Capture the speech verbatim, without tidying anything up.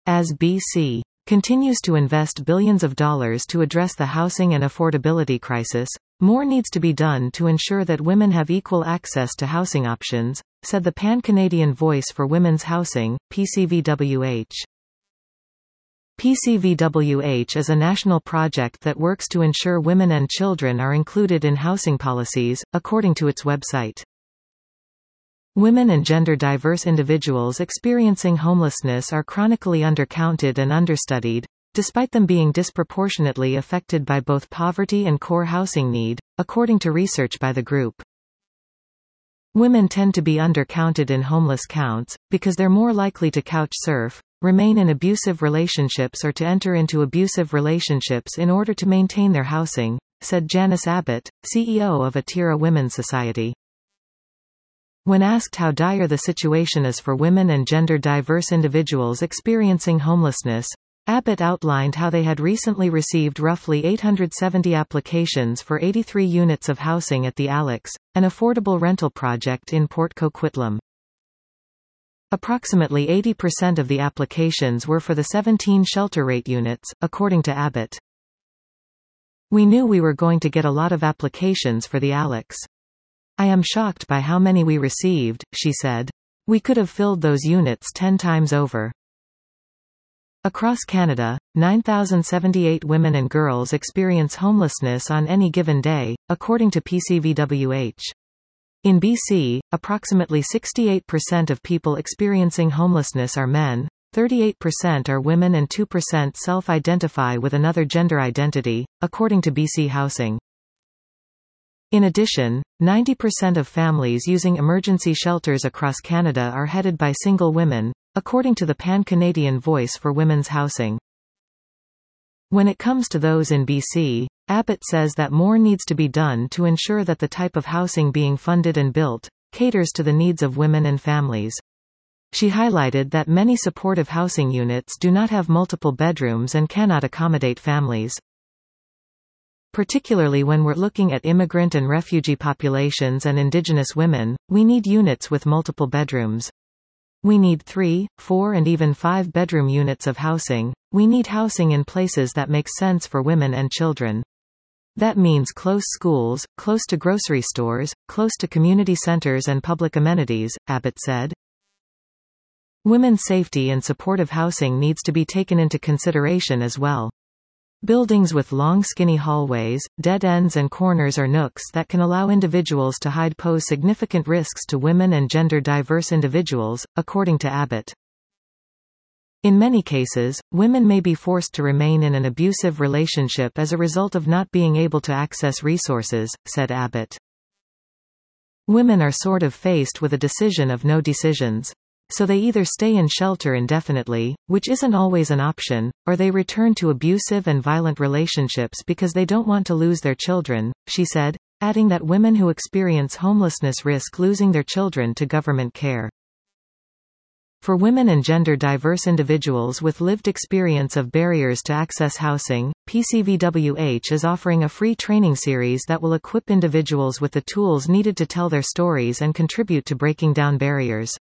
As B C continues to invest billions of dollars to address the housing and affordability crisis, more needs to be done to ensure that women have equal access to housing options, said the Pan-Canadian Voice for Women's Housing, P C V W H. P C V W H is a national project that works to ensure women and children are included in housing policies, according to its website. Women and gender-diverse individuals experiencing homelessness are chronically undercounted and understudied, despite them being disproportionately affected by both poverty and core housing need, according to research by the group. Women tend to be undercounted in homeless counts, because they're more likely to couch surf, remain in abusive relationships or to enter into abusive relationships in order to maintain their housing, said Janice Abbott, C E O of Atira Women's Society. When asked how dire the situation is for women and gender-diverse individuals experiencing homelessness, Abbott outlined how they had recently received roughly eight hundred seventy applications for eighty-three units of housing at the Alex, an affordable rental project in Port Coquitlam. Approximately eighty percent of the applications were for the seventeen shelter rate units, according to Abbott. We knew we were going to get a lot of applications for the Alex. I am shocked by how many we received, she said. We could have filled those units ten times over. Across Canada, nine thousand seventy-eight women and girls experience homelessness on any given day, according to P C V W H. In B C, approximately sixty-eight percent of people experiencing homelessness are men, thirty-eight percent are women and two percent self-identify with another gender identity, according to B C Housing. In addition, ninety percent of families using emergency shelters across Canada are headed by single women, according to the Pan-Canadian Voice for Women's Housing. When it comes to those in B C, Abbott says that more needs to be done to ensure that the type of housing being funded and built caters to the needs of women and families. She highlighted that many supportive housing units do not have multiple bedrooms and cannot accommodate families. Particularly when we're looking at immigrant and refugee populations and Indigenous women, we need units with multiple bedrooms. We need three, four and even five bedroom units of housing. We need housing in places that make sense for women and children. That means close schools, close to grocery stores, close to community centers and public amenities, Abbott said. Women's safety and supportive housing needs to be taken into consideration as well. Buildings with long skinny hallways, dead ends and corners or nooks that can allow individuals to hide pose significant risks to women and gender-diverse individuals, according to Abbott. In many cases, women may be forced to remain in an abusive relationship as a result of not being able to access resources, said Abbott. Women are sort of faced with a decision of no decisions. So they either stay in shelter indefinitely, which isn't always an option, or they return to abusive and violent relationships because they don't want to lose their children, she said, adding that women who experience homelessness risk losing their children to government care. For women and gender-diverse individuals with lived experience of barriers to access housing, P C V W H is offering a free training series that will equip individuals with the tools needed to tell their stories and contribute to breaking down barriers.